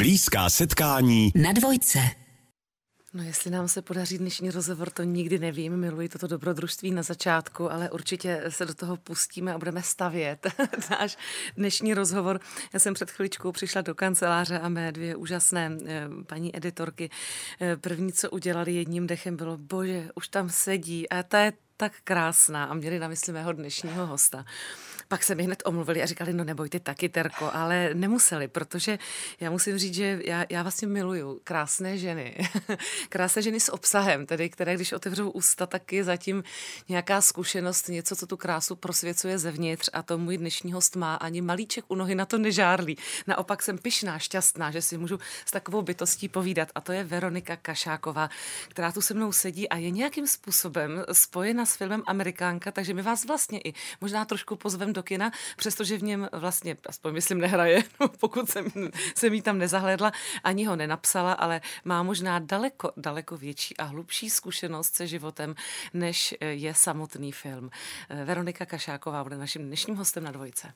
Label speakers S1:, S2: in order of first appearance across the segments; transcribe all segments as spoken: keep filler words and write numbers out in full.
S1: Blízká setkání
S2: na dvojce.
S3: No, jestli nám se podaří dnešní rozhovor, to nikdy nevím. Miluji toto dobrodružství na začátku, ale určitě se do toho pustíme a budeme stavět náš dnešní rozhovor. Já jsem před chviličkou přišla do kanceláře a mé dvě úžasné paní editorky první, co udělali jedním dechem, bylo: bože, už tam sedí a ta je tak krásná, a měli na mysli mého dnešního hosta. Pak se mi hned omluvili a říkali: no neboj ty taky, Terko, ale nemuseli, protože já musím říct, že já, já vlastně miluju krásné ženy. Krásné ženy s obsahem, tedy které, když otevřou ústa, tak je zatím nějaká zkušenost, něco, co tu krásu prosvěcuje zevnitř, a to můj dnešní host má. Ani malíček u nohy na to nežárlí. Naopak jsem pyšná, šťastná, že si můžu s takovou bytostí povídat, a to je Veronika Kašáková, která tu se mnou sedí a je nějakým způsobem spojena s filmem Amerikánka, takže my vás vlastně i možná trošku pozvem do kina, přestože v něm vlastně, aspoň myslím, nehraje, pokud jsem, jsem jí tam nezahlédla, ani ho nenapsala, ale má možná daleko, daleko větší a hlubší zkušenost se životem, než je samotný film. Veronika Kašáková bude naším dnešním hostem na dvojce.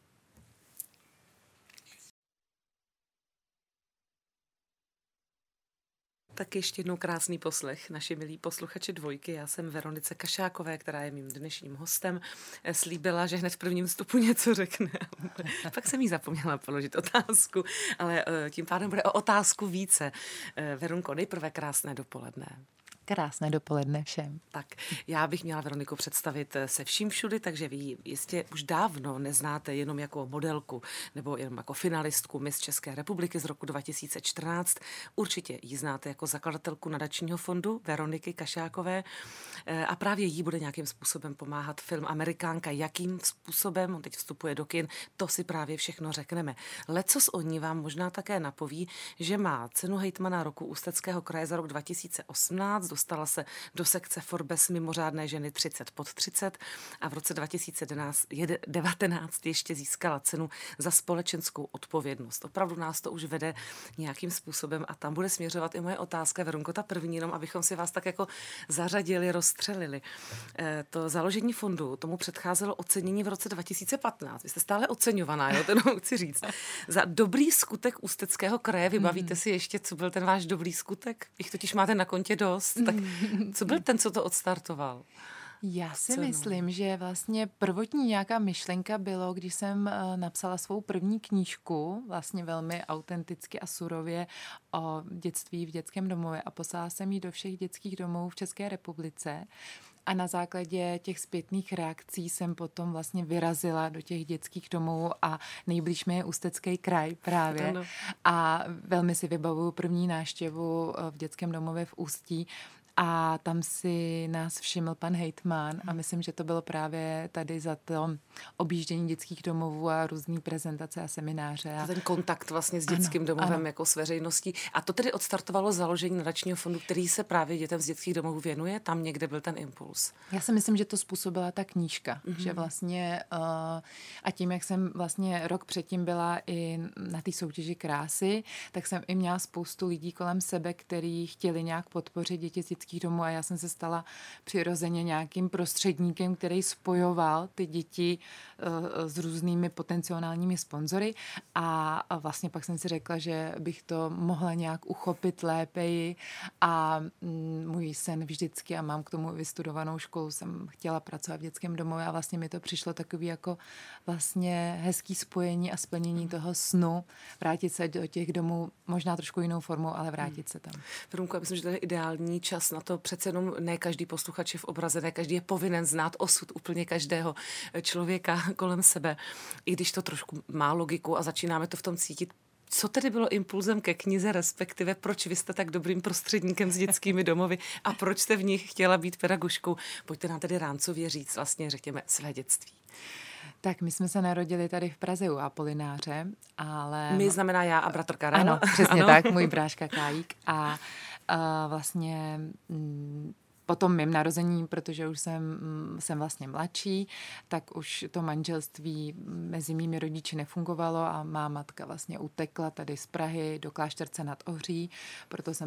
S3: Tak ještě jednou krásný poslech, naši milí posluchači dvojky. Já jsem Veronice Kašákové, která je mým dnešním hostem. Slíbila, že hned v prvním vstupu něco řekne. Pak jsem jí zapomněla položit otázku, ale tím pádem bude o otázku více. Veronko, nejprve krásné dopoledne.
S4: Krásné dopoledne všem.
S3: Tak, já bych měla Veroniku představit se vším všudy, takže vy jistě už dávno neznáte jenom jako modelku nebo jenom jako finalistku Miss České republiky z roku dva tisíce čtrnáct. Určitě ji znáte jako zakladatelku nadačního fondu Veroniky Kašákové a právě jí bude nějakým způsobem pomáhat film Amerikánka. Jakým způsobem, on teď vstupuje do kin, to si právě všechno řekneme. Lecos o ní vám možná také napoví, že má cenu hejtmana roku Ústeckého kraje za rok dva tisíce osmnáct, dostala se do sekce Forbes mimořádné ženy třicet pod třicet a v roce dva tisíce devatenáct ještě získala cenu za společenskou odpovědnost. Opravdu nás to už vede nějakým způsobem a tam bude směřovat i moje otázka, Veronko, ta první, jenom abychom si vás tak jako zařadili, rozstřelili. E, to založení fondu, tomu předcházelo ocenění v roce dva tisíce patnáct. Vy jste stále oceňovaná, jo, to chci říct. Za dobrý skutek Ústeckého kraje, vybavíte si ještě, co byl ten váš dobrý skutek? Jich totiž máte na kontě dost. Tak co byl ten, co to odstartoval?
S4: Já si
S3: Co,
S4: myslím,
S3: no?
S4: že vlastně prvotní nějaká myšlenka bylo, když jsem napsala svou první knížku, vlastně velmi autenticky a surově o dětství v dětském domově, a poslala jsem ji do všech dětských domovů v České republice. A na základě těch zpětných reakcí jsem potom vlastně vyrazila do těch dětských domovů a nejblíž mi je Ústecký kraj právě.
S3: Ano.
S4: A velmi si vybavuju první návštěvu v dětském domově v Ústí. A tam si nás všiml pan hejtman a myslím, že to bylo právě tady za to objíždění dětských domovů a různý prezentace a semináře. A
S3: ten kontakt vlastně s dětským
S4: ano,
S3: domovem
S4: ano.
S3: jako s veřejností. A to tedy odstartovalo založení nadačního fondu, který se právě dětem z dětských domovů věnuje? Tam někde byl ten impuls?
S4: Já si myslím, že to způsobila ta knížka,
S3: Mm-hmm.
S4: že vlastně uh, a tím, jak jsem vlastně rok předtím byla i na té soutěži krásy, tak jsem i měla spoustu lidí kolem sebe, kteří chtěli nějak podpořit děti z dětských domů, a já jsem se stala přirozeně nějakým prostředníkem, který spojoval ty děti uh, s různými potenciálními sponzory, a, a vlastně pak jsem si řekla, že bych to mohla nějak uchopit lépeji, a mm, můj sen vždycky, a mám k tomu vystudovanou školu, jsem chtěla pracovat v dětském domově, a vlastně mi to přišlo takový jako vlastně hezký spojení a splnění toho snu, vrátit se do těch domů, možná trošku jinou formou, ale vrátit se tam.
S3: Verunko, já myslím, že to je ideální čas na to. Přece jenom ne každý posluchač je v obraze, ne každý je povinen znát osud úplně každého člověka kolem sebe, i když to trošku má logiku a začínáme to v tom cítit. Co tedy bylo impulzem ke knize, respektive proč vy jste tak dobrým prostředníkem s dětskými domovy a proč jste v nich chtěla být pedagožkou? Pojďte nám tedy rámcově říct vlastně, řekněme, své dětství.
S4: Tak my jsme se narodili tady v Praze u Apolináře, ale...
S3: My znamená já a bratr Karel.
S4: Ano, přesně
S3: ano.
S4: tak, můj bráška Kájík. A, a vlastně... Mm, po tom mým narození, protože už jsem, jsem vlastně mladší, tak už to manželství mezi mými rodiči nefungovalo a má matka vlastně utekla tady z Prahy do Klášterce nad Ohří, proto jsem se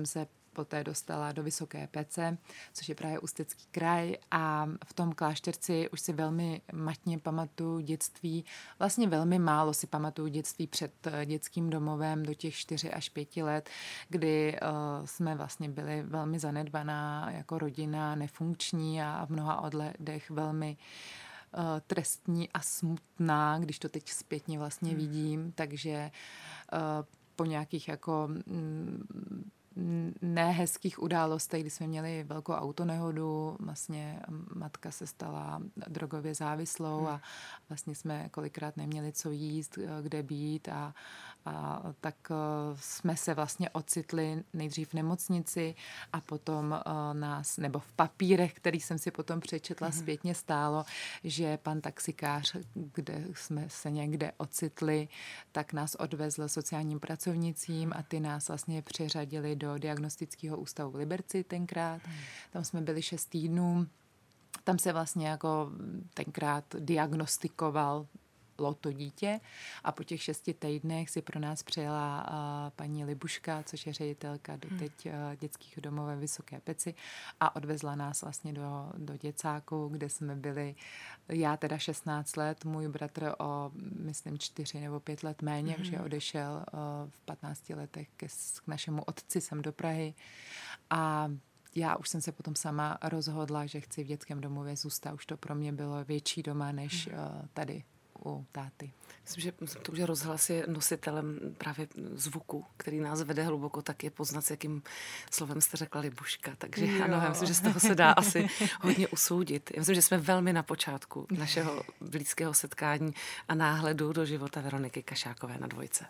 S4: poté dostala do Vysoké Pece, což je právě Ústecký kraj, a v tom klášterci už si velmi matně pamatuju dětství, vlastně velmi málo si pamatuju dětství před dětským domovem do těch čtyři až pěti let, kdy uh, jsme vlastně byli velmi zanedbaná jako rodina, nefunkční a v mnoha ohledech velmi uh, trestní a smutná, když to teď zpětně vlastně vidím, takže uh, po nějakých jako mm, nehezkých událostech, kdy jsme měli velkou autonehodu, vlastně matka se stala drogově závislou a vlastně jsme kolikrát neměli co jíst, kde být a, a tak jsme se vlastně ocitli nejdřív v nemocnici a potom nás, nebo v papírech, který jsem si potom přečetla, mm. zpětně stálo, že pan taxikář, kde jsme se někde ocitli, tak nás odvezl sociálním pracovnicím a ty nás vlastně přeřadili do diagnostického ústavu v Liberci tenkrát. Hmm. Tam jsme byli šest týdnů. Tam se vlastně jako tenkrát diagnostikoval to dítě a po těch šesti týdnech si pro nás přijela uh, paní Libuška, což je ředitelka doteď uh, dětských domů ve Vysoké Peci a odvezla nás vlastně do, do děcáku, kde jsme byli, já teda šestnáct let, můj bratr o, myslím, čtyři nebo pět let méně, mm. že odešel uh, v patnácti letech ke, k našemu otci sem do Prahy a já už jsem se potom sama rozhodla, že chci v dětském domově zůstat. Už to pro mě bylo větší doma než uh, tady u táty.
S3: Myslím, že, myslím to, že rozhlas je nositelem právě zvuku, který nás vede hluboko, tak je poznat, s jakým slovem jste řekla Libuška. Takže jo. Ano, já myslím, že z toho se dá asi hodně usoudit. Já myslím, že jsme velmi na počátku našeho blízkého setkání a náhledu do života Veroniky Kašákové na Dvojce.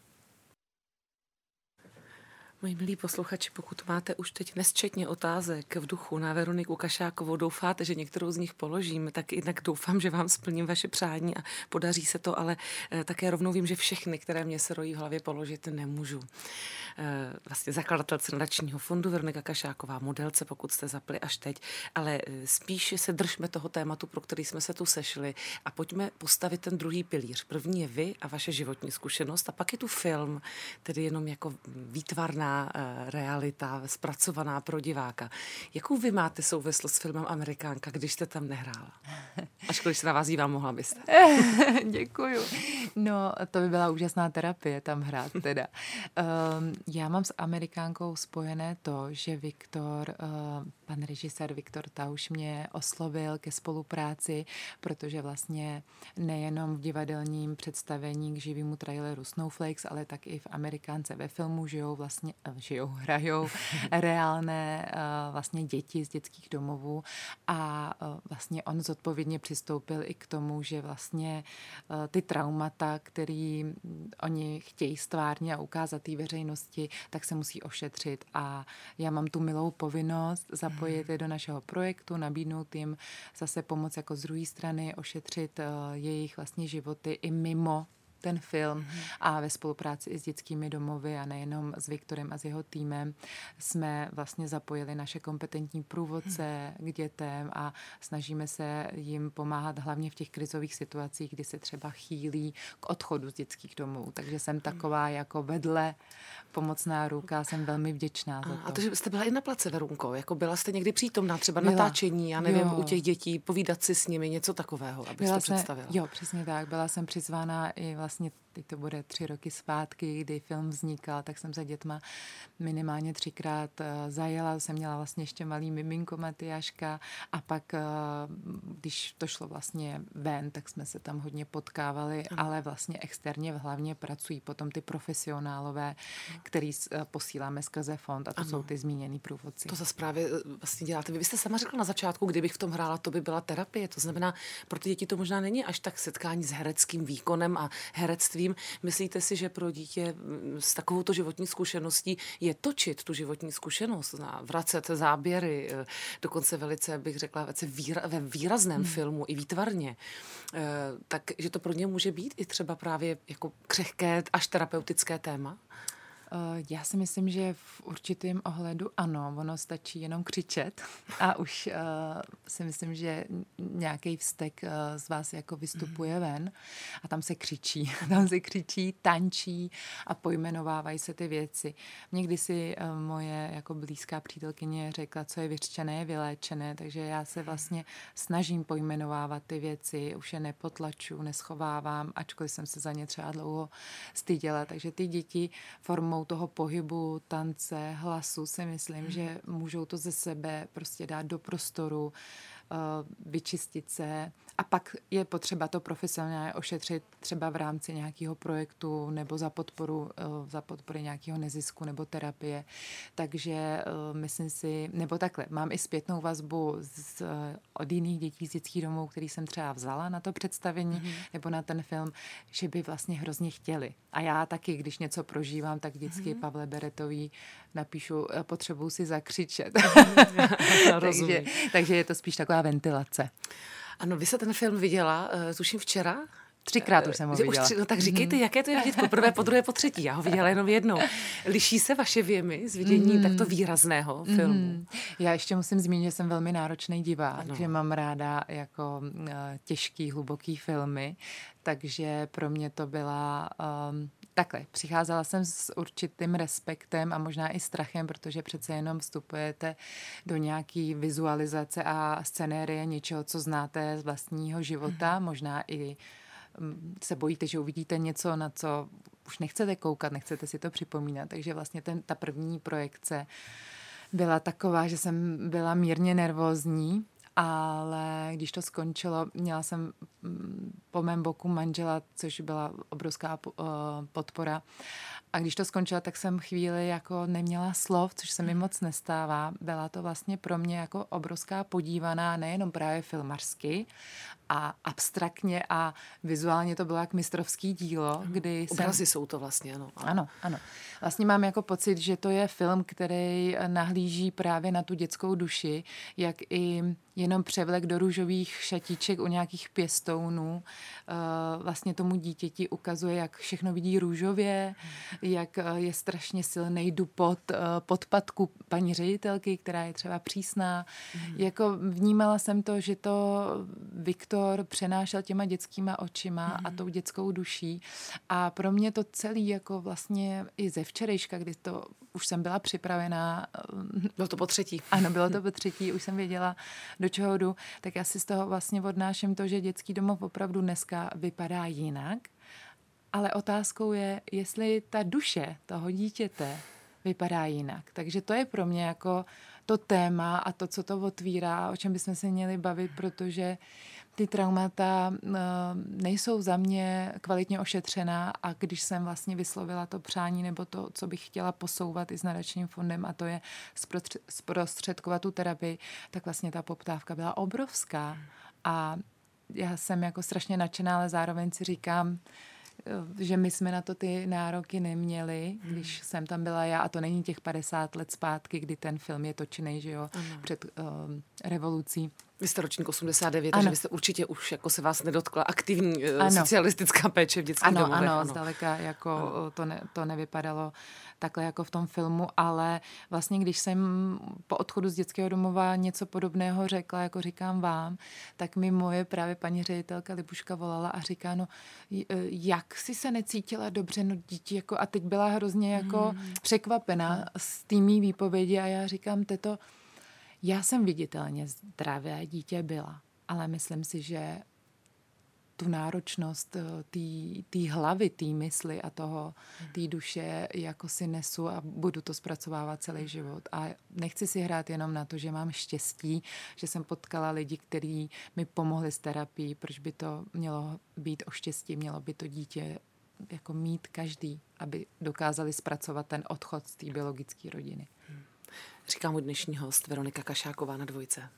S3: Moji milí posluchači, pokud máte už teď nesčetně otázek v duchu na Veroniku Kašákovou, doufáte, že některou z nich položím, tak jinak doufám, že vám splním vaše přání a podaří se to, ale také rovnou vím, že všechny, které mě se rojí v hlavě, položit nemůžu. Vlastně zakladatelce nadačního fondu Veronika Kašáková, modelce, pokud jste zapli až teď, ale spíše se držme toho tématu, pro který jsme se tu sešli a pojďme postavit ten druhý pilíř. První je vy a vaše životní zkušenost a pak je tu film, tedy jenom jako výtvarná realita, zpracovaná pro diváka. Jakou vy máte souvislost s filmem Amerikánka, když jste tam nehrála? Až když se na vás dívám, mohla byste.
S4: Děkuju. No, to by byla úžasná terapie tam hrát teda. Um, já mám s Amerikánkou spojené to, že Viktor, uh, pan režisér Viktor Tauš mě oslovil ke spolupráci, protože vlastně nejenom v divadelním představení k živému traileru Snowflakes, ale tak i v Amerikánce ve filmu žijou vlastně žijou, hrajou reálné uh, vlastně děti z dětských domovů a uh, vlastně on zodpovědně přistoupil i k tomu, že vlastně uh, ty traumata, který oni chtějí stvárně a ukázat té veřejnosti, tak se musí ošetřit a já mám tu milou povinnost zapojit je do našeho projektu, nabídnout jim zase pomoc jako z druhé strany, ošetřit uh, jejich vlastně životy i mimo ten film mm. a ve spolupráci i s dětskými domovy a nejenom s Viktorem a s jeho týmem jsme vlastně zapojili naše kompetentní průvodce mm. k dětem a snažíme se jim pomáhat hlavně v těch krizových situacích, kdy se třeba chýlí k odchodu z dětských domů. Takže jsem taková jako vedle pomocná ruka, jsem velmi vděčná za to.
S3: A to, že jste byla i na place, Verunko, jako byla jste někdy přítomná, třeba byla. Natáčení, já nevím, jo. u těch dětí, povídat si s nimi, něco takového, abyste
S4: byla
S3: představila.
S4: Jsem, jo, přesně tak. Byla jsem přizvána i vlastně, teď to bude tři roky zpátky, kdy film vznikal, tak jsem se dětma minimálně třikrát zajela, jsem měla vlastně ještě malý miminko Matyáška a pak, když to šlo vlastně ven, tak jsme se tam hodně potkávali, ano. ale vlastně externě hlavně pracují potom ty profesionálové, ano. který posíláme skrze fond a to ano. jsou ty zmíněný průvodci.
S3: To zase právě vlastně děláte. Vy jste sama řekla na začátku, kdybych v tom hrála, to by byla terapie. To znamená, pro ty děti to možná není až tak setkání s hereckým výkonem a herectvím. Myslíte si, že pro dítě s takovouto životní zkušeností je točit tu životní zkušenost, vracet záběry, dokonce velice, bych řekla, ve výrazném hmm. filmu i výtvarně, tak, že to pro ně může být i třeba právě jako křehké až terapeutické téma?
S4: Já si myslím, že v určitém ohledu ano, ono stačí jenom křičet a už uh, si myslím, že nějaký vztek uh, z vás jako vystupuje ven a tam se křičí, tam se křičí, tančí a pojmenovávají se ty věci. Někdy si uh, moje jako blízká přítelkyně řekla, co je vyřčené, je vyléčené, takže já se vlastně snažím pojmenovávat ty věci, už je nepotlaču, neschovávám, ačkoliv jsem se za ně třeba dlouho styděla, takže ty děti formou toho pohybu, tance, hlasu si myslím, hmm. že můžou to ze sebe prostě dát do prostoru, vyčistit se a pak je potřeba to profesionálně ošetřit třeba v rámci nějakého projektu nebo za podporu, za podpory nějakého nezisku nebo terapie. Takže myslím si, nebo takhle, mám i zpětnou vazbu z, od jiných dětí z dětských domů, který jsem třeba vzala na to představení mm-hmm. nebo na ten film, že by vlastně hrozně chtěli. A já taky, když něco prožívám, tak vždycky mm-hmm. Pavle Beretový napíšu, potřebuji si zakřičet. takže, takže je to spíš taková ventilace.
S3: Ano, vy se ten film viděla, tuším včera?
S4: Třikrát už jsem ho viděla.
S3: Už tři, no tak říkejte, mm. jaké to je vidět po prvé, po druhé, po třetí. Já ho viděla jenom jednou. Liší se vaše věmy z vidění mm. takto výrazného filmu? Mm.
S4: Já ještě musím zmínit, že jsem velmi náročný divák, ano. že mám ráda jako uh, těžký, hluboký filmy, takže pro mě to byla... Um, Takhle, přicházela jsem s určitým respektem a možná i strachem, protože přece jenom vstupujete do nějaký vizualizace a scenérie něčeho, co znáte z vlastního života, mm. možná i se bojíte, že uvidíte něco, na co už nechcete koukat, nechcete si to připomínat. Takže vlastně ten, ta první projekce byla taková, že jsem byla mírně nervózní, ale když to skončilo, měla jsem po mém boku manžela, což byla obrovská podpora. A když to skončilo, tak jsem chvíli jako neměla slov, což se mi moc nestává. Byla to vlastně pro mě jako obrovská podívaná, nejenom právě filmařsky a abstraktně a vizuálně to bylo jak mistrovský dílo, kdy
S3: Obrazy
S4: jsem...
S3: jsou to vlastně, ano.
S4: Ano, ano. Vlastně mám jako pocit, že to je film, který nahlíží právě na tu dětskou duši, jak i jenom převlek do růžových šatíček u nějakých pěstounů vlastně tomu dítěti ukazuje, jak všechno vidí růžově, jak je strašně silný dupot podpatku paní ředitelky, která je třeba přísná. Mm. Jako vnímala jsem to, že to Viktor přenášel těma dětskýma očima mm. a tou dětskou duší. A pro mě to celý jako vlastně i ze včerejška, kdy to už jsem byla připravená.
S3: Bylo to po třetí.
S4: Ano, bylo to po třetí, už jsem věděla, do čeho jdu. Tak já si z toho vlastně odnáším to, že dětský domov opravdu dneska vypadá jinak. Ale otázkou je, jestli ta duše toho dítěte vypadá jinak. Takže to je pro mě jako to téma a to, co to otvírá, o čem bychom se měli bavit, protože ty traumata nejsou za mě kvalitně ošetřená a když jsem vlastně vyslovila to přání nebo to, co bych chtěla posouvat i s nadačním fondem a to je zprostředkovat tu terapii, tak vlastně ta poptávka byla obrovská. A já jsem jako strašně nadšená, ale zároveň si říkám, že my jsme na to ty nároky neměli, když jsem tam byla já, a to není těch padesát let zpátky, kdy ten film je točený, že jo, ano. před um, revolucí.
S3: Vy jste ročník osmdesát devět, ano. takže vy jste určitě už jako se vás nedotkla aktivní ano. socialistická péče v dětských
S4: ano,
S3: domovech.
S4: Ano, ano, zdaleka jako ano. To, ne, to nevypadalo takhle jako v tom filmu, ale vlastně když jsem po odchodu z dětského domova něco podobného řekla, jako říkám vám, tak mi moje právě paní ředitelka Libuška volala a říká, no jak si se necítila dobře, no dítě, jako a teď byla hrozně jako hmm. překvapená hmm. z té mý výpovědi a já říkám, teto, já jsem viditelně zdravé dítě byla, ale myslím si, že tu náročnost té hlavy, té mysli a toho, té duše jako si nesu a budu to zpracovávat celý život. A nechci si hrát jenom na to, že mám štěstí, že jsem potkala lidi, kteří mi pomohli s terapií, proč by to mělo být o štěstí, mělo by to dítě jako mít každý, aby dokázali zpracovat ten odchod z té biologické rodiny. Hmm.
S3: Říká můj dnešní host Veronika Kašáková na Dvojce.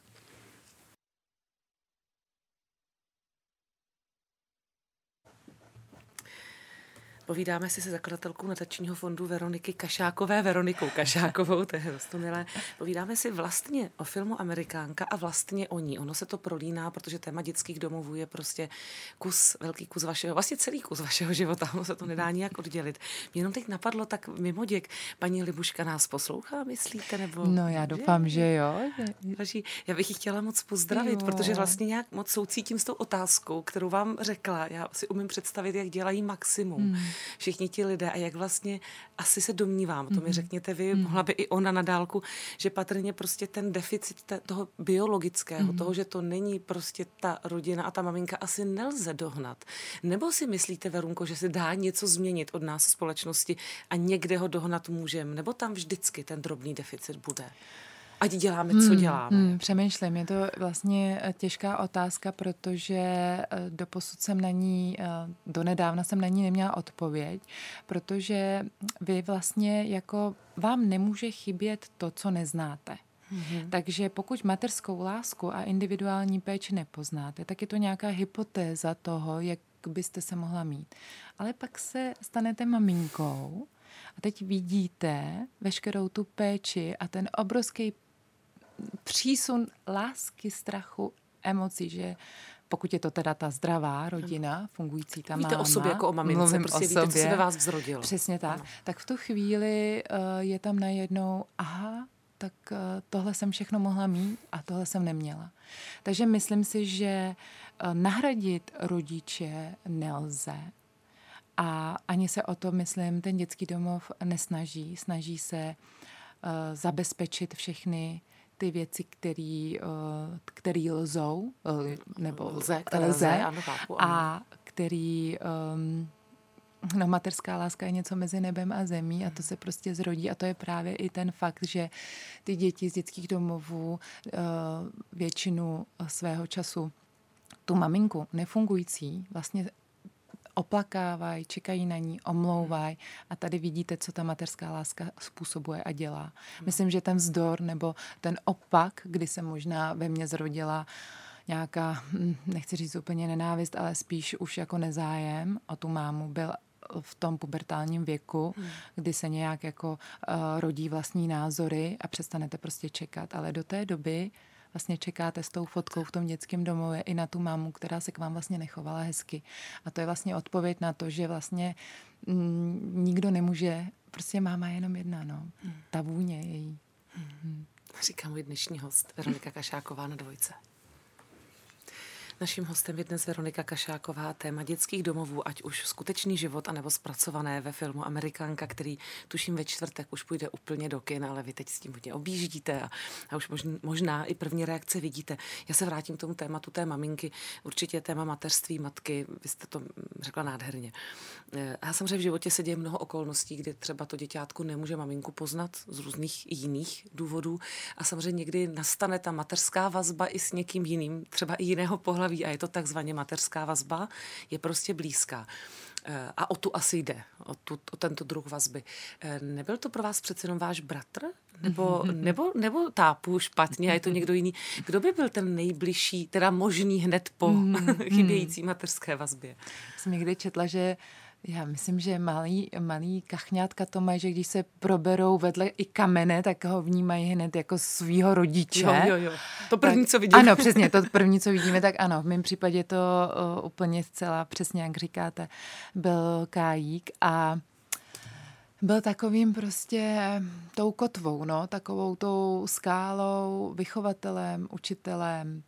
S3: Povídáme si se zakladatelkou nadačního fondu Veroniky Kašákové, Veronikou Kašákovou, to je rostomilé. Povídáme si vlastně o filmu Amerikánka a vlastně o ní. Ono se to prolíná, protože téma dětských domovů je prostě kus, velký kus vašeho, vlastně celý kus vašeho života, ono se to nedá nijak oddělit. Mě jenom teď napadlo, tak mimo děk, paní Libuška nás poslouchá, myslíte? Nebo,
S4: no já doufám, že, že jo.
S3: Že... Já bych ji chtěla moc pozdravit, jo. Protože vlastně nějak moc soucítím s tou otázkou, kterou vám řekla. Já si umím představit, jak dělají maximum. Hmm. Všichni ti lidé a jak vlastně asi se domnívám, to mi řekněte vy, mm. mohla by i ona na dálku, že patrně prostě ten deficit te, toho biologického, mm. toho, že to není prostě ta rodina a ta maminka asi nelze dohnat. Nebo si myslíte, Verunko, že se dá něco změnit od nás společnosti a někde ho dohnat můžeme? Nebo tam vždycky ten drobný deficit bude? Ať děláme, co děláme. Hmm,
S4: hmm, přemýšlím, je to vlastně těžká otázka, protože doposud jsem na ní, donedávna jsem na ní neměla odpověď, protože vy vlastně jako vám nemůže chybět to, co neznáte. Mm-hmm. Takže pokud mateřskou lásku a individuální péči nepoznáte, tak je to nějaká hypotéza toho, jak byste se mohla mít. Ale pak se stanete maminkou a teď vidíte veškerou tu péči a ten obrovský přísun lásky, strachu, emocí, že pokud je to teda ta zdravá rodina, fungující ta máma.
S3: Víte o sobě jako o mamince, prostě víte, co se ve vás vzrodilo.
S4: Přesně tak. Ano. Tak v tu chvíli uh, je tam najednou, aha, tak uh, tohle jsem všechno mohla mít a tohle jsem neměla. Takže myslím si, že uh, nahradit rodiče nelze. A ani se o to, myslím, ten dětský domov nesnaží. Snaží se uh, zabezpečit všechny ty věci, který, který lzou, nebo
S3: lze,
S4: které lze,
S3: ano, chápu, ano.
S4: A který, um, no mateřská láska je něco mezi nebem a zemí a to se prostě zrodí a to je právě i ten fakt, že ty děti z dětských domovů uh, většinu svého času tu maminku nefungující vlastně oplakávají, čekají na ní, omlouvají a tady vidíte, co ta mateřská láska způsobuje a dělá. Myslím, že ten vzdor nebo ten opak, kdy se možná ve mně zrodila nějaká, nechci říct úplně nenávist, ale spíš už jako nezájem o tu mámu, byl v tom pubertálním věku, hmm. kdy se nějak jako uh, rodí vlastní názory a přestanete prostě čekat. Ale do té doby vlastně čekáte s tou fotkou v tom dětském domově i na tu mámu, která se k vám vlastně nechovala hezky. A to je vlastně odpověď na to, že vlastně mm, nikdo nemůže, prostě máma je jenom jedna, no. Hmm. Ta vůně její.
S3: Hmm. Hmm. Říká můj dnešní host, Veronika Kašáková na Dvojce. Naším hostem je dnes Veronika Kašáková, téma dětských domovů, ať už skutečný život, anebo zpracované ve filmu Amerikánka, který tuším ve čtvrtek už půjde úplně do kin, ale vy teď s tím hodně objíždíte a, a už možná, možná i první reakce vidíte. Já se vrátím k tomu tématu té maminky, určitě téma mateřství, matky, vy jste to řekla nádherně. A samozřejmě v životě se děje mnoho okolností, kdy třeba to děťátko nemůže maminku poznat z různých jiných důvodů a samozřejmě někdy nastane ta mateřská vazba i s někým jiným, třeba i jiného pohlaví, a je to takzvaně mateřská vazba, je prostě blízká. A o tu asi jde, o, tu, o tento druh vazby. Nebyl to pro vás přece jenom váš bratr? Nebo, nebo, nebo tápu špatně a je to někdo jiný? Kdo by byl ten nejbližší, teda možný hned po chybějící mateřské vazbě?
S4: Jsem někdy četla, že já myslím, že malý, malý kachňátka to mají, že když se proberou vedle i kamene, tak ho vnímají hned jako svýho rodiče.
S3: Jo, jo, jo. To první, tak, co vidíme.
S4: Ano, přesně, to první, co vidíme, tak ano. V mém případě to uh, úplně zcela přesně, jak říkáte, byl Kájík a byl takovým prostě tou kotvou, no, takovou tou skálou, vychovatelem, učitelem.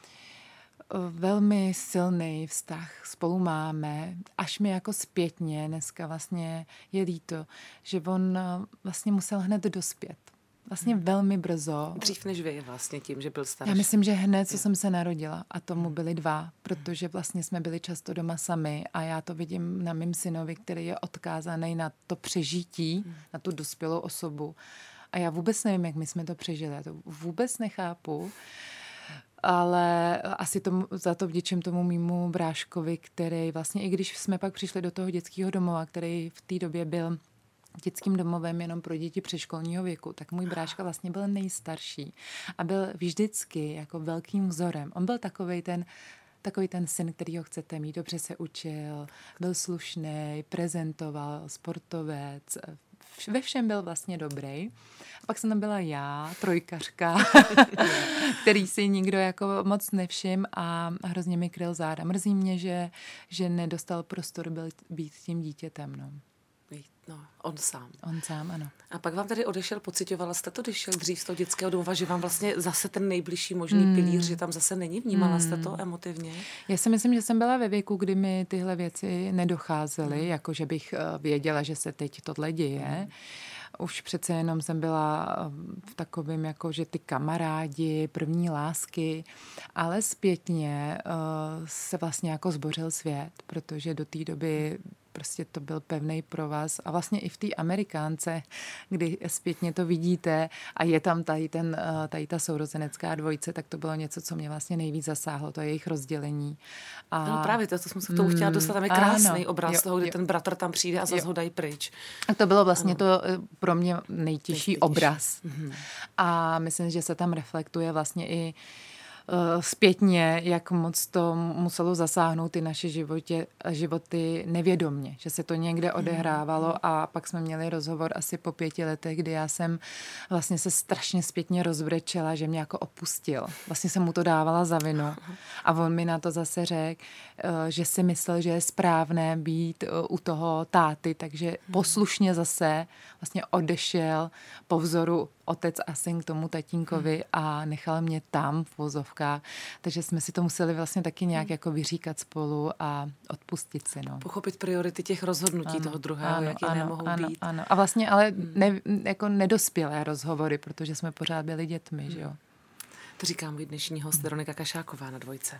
S4: Velmi silný vztah spolu máme, až mi jako zpětně dneska vlastně je líto, že on vlastně musel hned dospět. Vlastně hmm. velmi brzo.
S3: Dřív než vy vlastně tím, že byl starší.
S4: Já myslím, že hned, co jsem se narodila a tomu byly dva, protože vlastně jsme byli často doma sami a já to vidím na mým synovi, který je odkázaný na to přežití, hmm. na tu dospělou osobu. A já vůbec nevím, jak my jsme to přežili. Já to vůbec nechápu. Ale asi tomu, za to vděčím tomu mému bráškovi, který vlastně, i když jsme pak přišli do toho dětského domova, který v té době byl dětským domovem jenom pro děti předškolního věku, tak můj bráška vlastně byl nejstarší a byl vždycky jako velkým vzorem. On byl takovej ten takový ten syn, který ho chcete mít, dobře se učil, byl slušný, prezentoval, sportovec, ve všem byl vlastně dobrý. A pak jsem tam byla já, trojkařka, který si nikdo jako moc nevšim a hrozně mi kryl záda. Mrzí mě, že, že nedostal prostor byl, být tím dítětem. No.
S3: No, on sám.
S4: On sám, ano.
S3: A pak vám tady odešel, pocitovala jste to, když šel dřív z toho dětského domova, že vám vlastně zase ten nejbližší možný mm. pilíř, že tam zase není? Vnímala mm. jste to emotivně?
S4: Já si myslím, že jsem byla ve věku, kdy mi tyhle věci nedocházely, mm. jako že bych věděla, že se teď tohle děje. Mm. Už přece jenom jsem byla v takovém, jako že ty kamarádi, první lásky, ale zpětně uh, se vlastně jako zbořil svět, protože do té doby prostě to byl pevný provaz a vlastně i v té Amerikánce, kdy zpětně to vidíte a je tam tady, ten, tady ta sourozenecká dvojice, tak to bylo něco, co mě vlastně nejvíc zasáhlo, to je jejich rozdělení. A...
S3: No právě to, to jsem se k tomu chtěla dostat, tam je krásný ano, obraz jo, toho, kdy jo. ten bratr tam přijde a zase ho dají pryč.
S4: A to bylo vlastně ano. to pro mě nejtěžší, nejtěžší. obraz. Mhm. A myslím, že se tam reflektuje vlastně i zpětně, jak moc to muselo zasáhnout ty naše životě, životy nevědomně, že se to někde odehrávalo a pak jsme měli rozhovor asi po pěti letech, kdy já jsem vlastně se strašně zpětně rozbrečela, že mě jako opustil. Vlastně jsem mu to dávala za vinu a on mi na to zase řekl, že si myslel, že je správné být u toho táty, takže poslušně zase vlastně odešel po vzoru otec a syn k tomu tatínkovi a nechal mě tam v vozovkách. Takže jsme si to museli vlastně taky nějak jako vyříkat spolu a odpustit si. No.
S3: Pochopit priority těch rozhodnutí ano, toho druhého,
S4: ano,
S3: jaký
S4: ano,
S3: nemohou
S4: ano,
S3: být.
S4: Ano. A vlastně ale ne, jako nedospělé rozhovory, protože jsme pořád byli dětmi. Hmm. Že jo?
S3: To říká můj dnešní host Veronika Kašáková na Dvojce.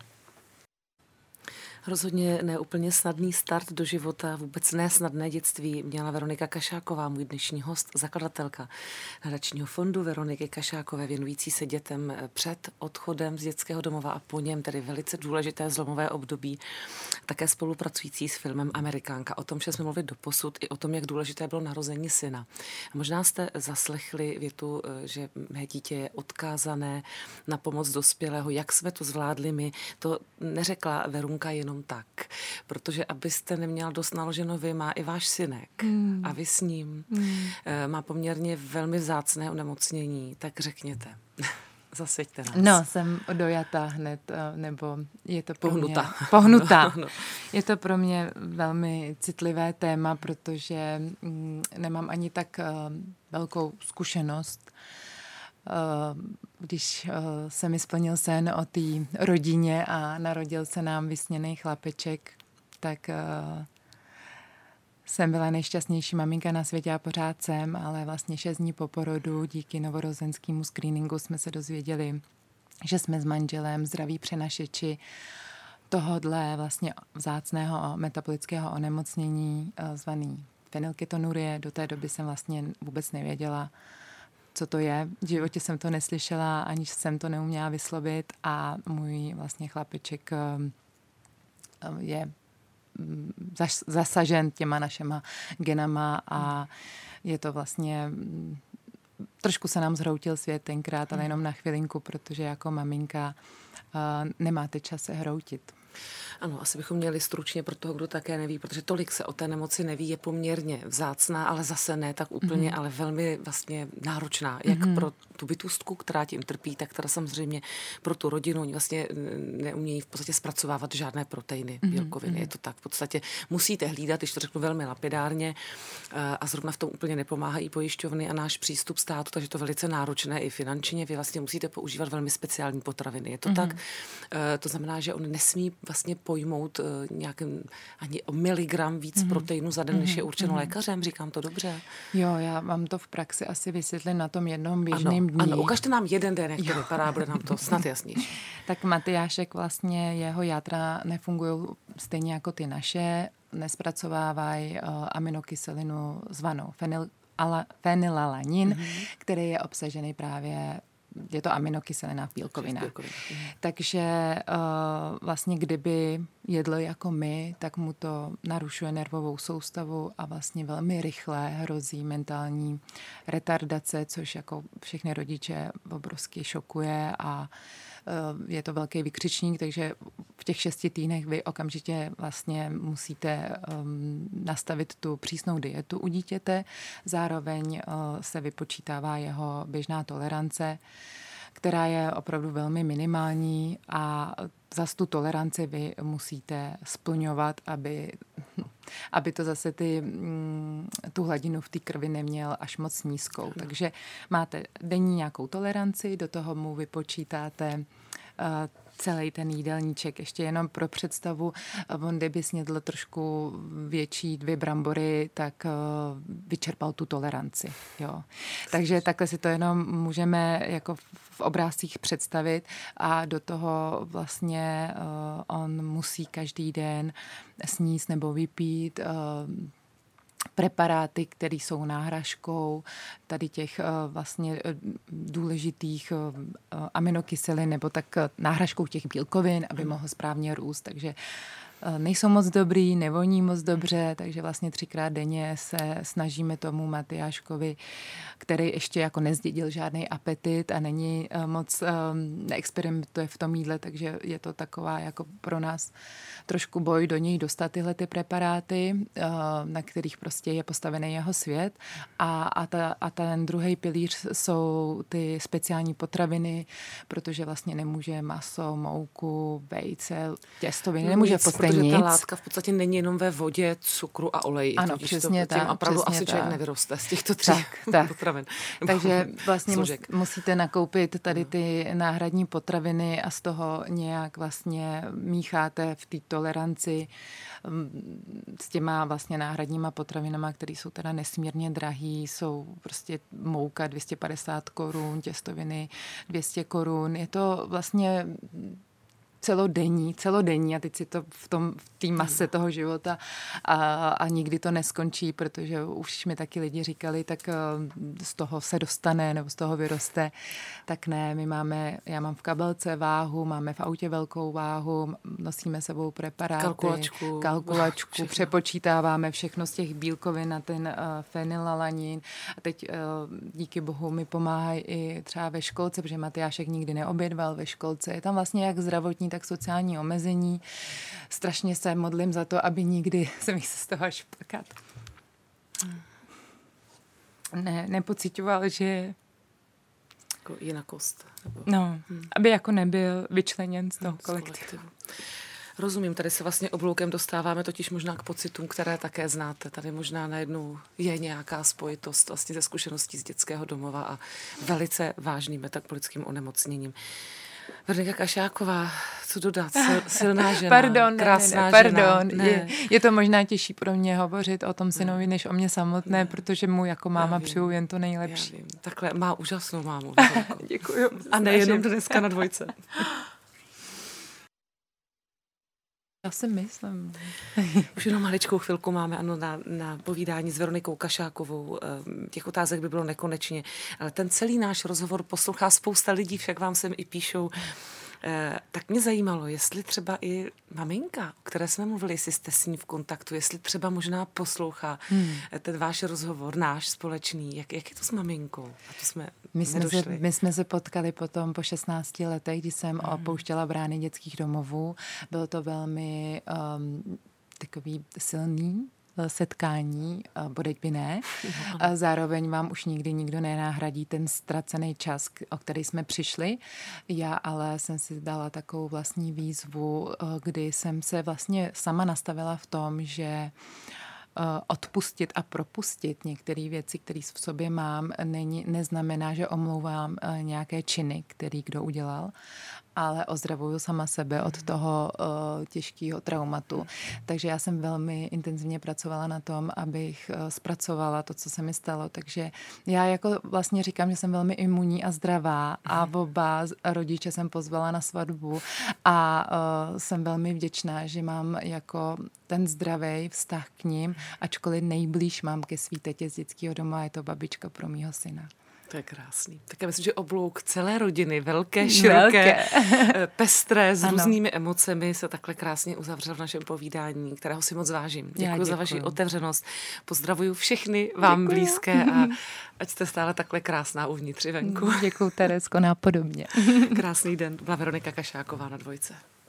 S3: Rozhodně neúplně snadný start do života, vůbec nesnadné dětství měla Veronika Kašáková, můj dnešní host, zakladatelka nadačního fondu Veroniky Kašákové, věnující se dětem před odchodem z dětského domova a po něm, tedy velice důležité zlomové období, také spolupracující s filmem Amerikánka. O tom, že jsme mluvili doposud, i o tom, jak důležité bylo narození syna. A možná jste zaslechli větu, že mé dítě je odkázané na pomoc dospělého. Jak jsme to zvládli my? To neřekla Verunka jenom tak, protože abyste neměla dost naloženo vy, má i váš synek mm. a vy s ním. Mm. Má poměrně velmi vzácné onemocnění, tak řekněte. Zasvěďte nás.
S4: No, jsem dojatá hned, nebo je to pro
S3: pohnuta.
S4: mě... Pohnuta.
S3: No, no.
S4: Je to pro mě velmi citlivé téma, protože nemám ani tak velkou zkušenost. Když se mi splnil sen o té rodině a narodil se nám vysněný chlapeček, tak jsem byla nejšťastnější maminka na světě a pořád jsem, ale vlastně šest dní po porodu díky novorozenskému screeningu jsme se dozvěděli, že jsme s manželem zdraví přenašeči tohodle vlastně vzácného metabolického onemocnění zvaný fenylketonurie. Do té doby jsem vlastně vůbec nevěděla, co to je. V životě jsem to neslyšela, aniž jsem to neuměla vyslovit a můj vlastně chlapeček je zasažen těma našima genama a je to vlastně... Trošku se nám zhroutil svět tenkrát, ale jenom na chvilinku, protože jako maminka nemáte čas se hroutit.
S3: Ano, asi bychom měli stručně pro toho, kdo také neví, protože tolik se o té nemoci neví, je poměrně vzácná, ale zase ne tak úplně, mm-hmm. ale velmi vlastně náročná, jak mm-hmm. pro tu bytůstku, která tím trpí, tak teda samozřejmě pro tu rodinu. Oni vlastně neumějí v podstatě zpracovávat žádné proteiny, mm-hmm. bílkoviny. Je to tak. V podstatě musíte hlídat, když to řeknu velmi lapidárně, a zrovna v tom úplně nepomáhají pojišťovny a náš přístup státu, takže to velice náročné i finančně. Vy vlastně musíte používat velmi speciální potraviny. Je to mm-hmm. tak? To znamená, že on nesmí vlastně pojmout nějakým ani o miligram víc mm-hmm. proteinu za den, než je určeno mm-hmm. lékařem. Říkám to dobře?
S4: Jo, já vám to v praxi asi vysvětlím na tom jednom běžném dní.
S3: Ano, ukažte nám jeden den, jak to vypadá, bude nám to snad jasnější.
S4: Tak Matyášek vlastně, jeho játra nefungují stejně jako ty naše, nespracovávají uh, aminokyselinu zvanou fenyl, ala, fenylalanin, mm-hmm. který je obsažený právě je to aminokyselina v bílkovinách. Takže uh, vlastně kdyby jedl jako my, tak mu to narušuje nervovou soustavu a vlastně velmi rychle hrozí mentální retardace, což jako všechny rodiče obrovsky šokuje a je to velký vykřičník, takže v těch šesti týdnech vy okamžitě vlastně musíte um, nastavit tu přísnou dietu u dítěte. Zároveň uh, se vypočítává jeho běžná tolerance, která je opravdu velmi minimální a zas tu toleranci vy musíte splňovat, aby, aby to zase ty, tu hladinu v té krvi neměl až moc nízkou. No. Takže máte denní nějakou toleranci, do toho mu vypočítáte uh, celý ten jídelníček. Ještě jenom pro představu, on kdyby snědl trošku větší dvě brambory, tak uh, vyčerpal tu toleranci. Jo. Takže takhle si to jenom můžeme jako v obrázcích představit a do toho vlastně uh, on musí každý den sníst nebo vypít uh, preparáty, které jsou náhražkou tady těch uh, vlastně důležitých uh, aminokyselin nebo tak uh, náhražkou těch bílkovin, aby mohl správně růst. Takže nejsou moc dobrý, nevoní moc dobře, takže vlastně třikrát denně se snažíme tomu Matyáškovi, který ještě jako nezdědil žádný apetit a není moc, neexperimentuje v tom jídle, takže je to taková jako pro nás trošku boj do něj dostat tyhle ty preparáty, na kterých prostě je postavený jeho svět a, a, ta, a ten druhý pilíř jsou ty speciální potraviny, protože vlastně nemůže maso, mouku, vejce, těstoviny, nemůže v podstatě
S3: protože
S4: nic.
S3: Ta látka v podstatě není jenom ve vodě, cukru a oleji.
S4: Ano, přesně
S3: to, tak. A opravdu asi
S4: tak.
S3: člověk nevyroste z těchto tří
S4: tak,
S3: potravin.
S4: Takže vlastně mus, musíte nakoupit tady ty náhradní potraviny a z toho nějak vlastně mícháte v té toleranci s těma vlastně náhradníma potravinama, které jsou teda nesmírně drahý, jsou prostě mouka dvě stě padesát korun, těstoviny dvě stě korun. Je to vlastně celodenní, celodenní a teď si to v tom v té mase toho života a, a nikdy to neskončí, protože už mi taky lidi říkali, tak z toho se dostane nebo z toho vyroste. Tak ne, my máme, já mám v kabelce váhu, máme v autě velkou váhu, nosíme sebou preparáty,
S3: kalkulačku,
S4: kalkulačku všechno. Přepočítáváme všechno z těch bílkovin na ten uh, fenylalanin a teď uh, díky bohu mi pomáhají i třeba ve školce, protože Matyášek nikdy neobědval ve školce. Je tam vlastně jak zdravotní, tak sociální omezení. Strašně se modlím za to, aby nikdy se mi se z toho až plakat. Ne, nepociťoval, že
S3: jako jinakost. Nebo...
S4: No, hmm. aby jako nebyl vyčleněn z toho
S3: no,
S4: kolektivu.
S3: kolektivu. Rozumím, tady se vlastně obloukem dostáváme totiž možná k pocitům, které také znáte. Tady možná najednou je nějaká spojitost vlastně ze zkušeností z dětského domova a velice vážným metabolickým onemocněním. Veronika Kašáková, co dodat? Sil, silná žena,
S4: pardon,
S3: krásná
S4: ne, ne, pardon.
S3: žena. Ne.
S4: Je, je to možná těžší pro mě hovořit o tom synovi, než o mě samotné, ne. protože mu jako máma přeju jen to nejlepší.
S3: Takhle, má úžasnou mámu.
S4: Děkuju.
S3: A nejenom dneska na dvojce.
S4: Já si myslím.
S3: Už jenom maličkou chvilku máme ano, na, na povídání s Veronikou Kašákovou. Těch otázek by bylo nekonečně. Ale ten celý náš rozhovor poslouchá spousta lidí, však vám sem i píšou. Tak mě zajímalo, jestli třeba i maminka, o které jsme mluvili, jestli jste s ní v kontaktu, jestli třeba možná poslouchá hmm. ten váš rozhovor, náš společný. Jak, jak je to s maminkou? A to jsme
S4: my, jsme se, my jsme se potkali potom po šestnácti letech, kdy jsem hmm. opouštěla brány dětských domovů. Bylo to velmi um, takový silný setkání, bodeť by ne. A zároveň vám už nikdy nikdo nenahradí ten ztracený čas, o který jsme přišli. Já ale jsem si dala takovou vlastní výzvu, kdy jsem se vlastně sama nastavila v tom, že odpustit a propustit některé věci, které v sobě mám, není, neznamená, že omlouvám nějaké činy, který kdo udělal, ale ozdravuju sama sebe od toho uh, těžkého traumatu. Takže já jsem velmi intenzivně pracovala na tom, abych uh, zpracovala to, co se mi stalo. Takže já jako vlastně říkám, že jsem velmi imunní a zdravá a oba rodiče jsem pozvala na svatbu a uh, jsem velmi vděčná, že mám jako ten zdravý vztah k ním, ačkoliv nejblíž mám ke svý tetě z dětského doma, je to babička pro mýho syna.
S3: To je krásný. Tak já myslím, že oblouk celé rodiny, velké, široké, velké. pestré, s ano. různými emocemi se takhle krásně uzavřel v našem povídání, kterého si moc vážím. Děkuji za vaši otevřenost. Pozdravuju všechny vám děkuju. Blízké a ať jste stále takhle krásná uvnitř i venku.
S4: Děkuji, Teresko, nápodobně.
S3: Krásný den. Byla Veronika Kašáková na Dvojce.